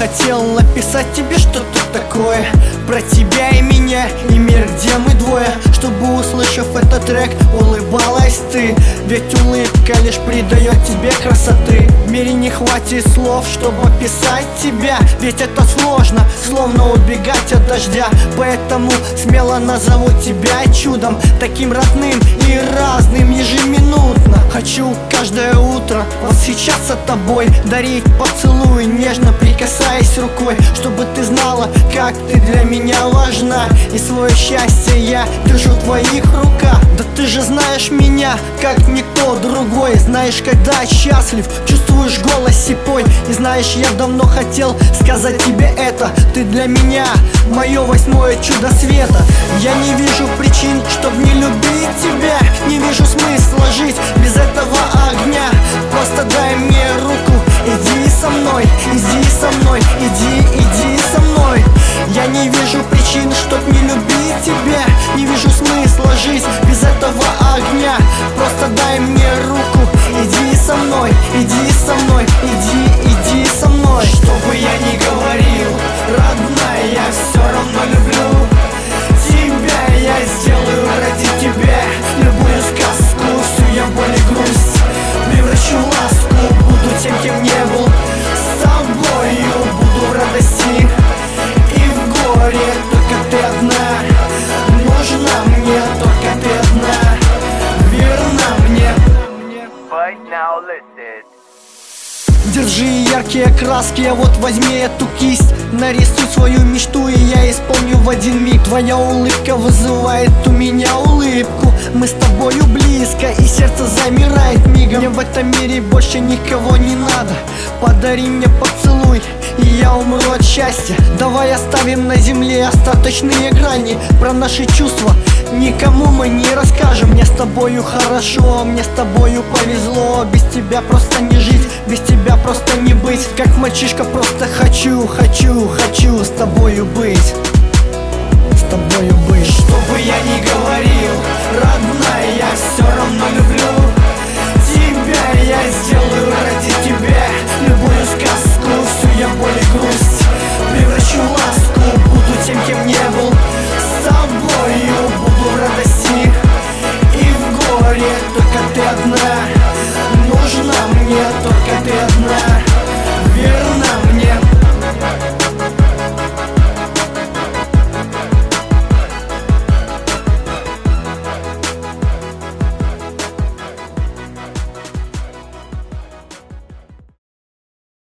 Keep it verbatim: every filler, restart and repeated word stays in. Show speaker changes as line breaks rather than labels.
хотел написать тебе что-то такое про тебя и меня, и мир, где мы двое. Чтобы, услышав этот трек, улыбалась ты. Ведь улыбка лишь придает тебе красоты. В мире не хватит слов, чтобы описать тебя. Ведь это сложно, словно убегать от дождя. Поэтому смело назову тебя чудом, таким родным и разным ежеминутно. Хочу каждое утро восхищаться тобой, дарить поцелуй, нежно прикасаясь рукой, чтобы ты знала, как ты для меня важна. И свое счастье я держу в твоих руках. Да ты же знаешь меня, как никто другой. Знаешь, когда счастлив, чувствуешь голос и пой. И знаешь, я давно хотел сказать тебе это. Ты для меня мое восьмое чудо света. Я не вижу причин, чтоб не любить тебя. Не вижу смысла жить без этого огня. Просто дай мне руку, иди со мной, иди со мной, иди, иди со мной. Я не вижу причин, чтоб не любить тебя. Не вижу смысла жить без этого огня. Просто дай мне руку, иди со мной, иди со мной, иди, иди со мной. Что бы я ни говорил, родная, я все равно люблю тебя. Я сделаю ради тебя любую сказку, всю я боль и грусть превращу в ласку. Буду тем, кем не был, с тобою буду в радости и в горе. Только ты одна нужна мне, только ты одна верна мне.
But now listen.
Держи яркие краски, а вот возьми эту кисть. Нарисуй свою мечту, и я исполню в один миг. Твоя улыбка вызывает у меня улыбку. Мы с тобою близко, и сердце замирает мигом. Мне в этом мире больше никого не надо. Подари мне поцелуй, и я умру от счастья. Давай оставим на земле остаточные грани. Про наши чувства никому мы не расскажем. Мне с тобою хорошо, мне с тобою повезло. Без тебя просто не жить, без тебя просто не быть. Как мальчишка просто хочу, хочу, хочу с тобою быть. С тобою быть. Что бы я ни говорил, родная, я все равно люблю тебя. Я сделаю ради тебя любую сказку, всю я боль и грусть превращу в ласку. Буду тем, кем не был, с тобою буду в радости и в горе. Только ты одна нужна мне, только ты одна